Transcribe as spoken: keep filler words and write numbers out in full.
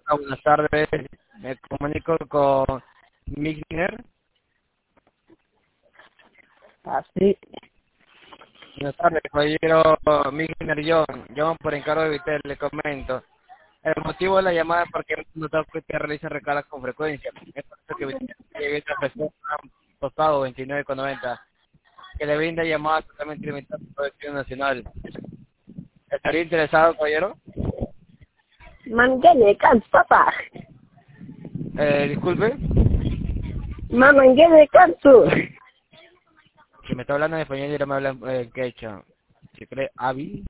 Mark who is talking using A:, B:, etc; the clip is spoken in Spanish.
A: Ah, buenas tardes, me comunico con Migner.
B: Ah, sí.
A: Buenas tardes, caballero Migner John. Llamo por encargo de Vitel, le comento. El motivo de la llamada es porque hemos notado que usted realiza recargas con frecuencia. Es por eso que Vitel te ofreció un postpago veintinueve con noventa que le brinda llamadas totalmente ilimitadas por el destino nacional. ¿Estaría interesado, caballero?
B: Manguele, canto, papá.
A: Eh, disculpe,
B: Manguele, canto.
A: que me está hablando en español y ahora me habla en quechua. ¿Se cree Avi?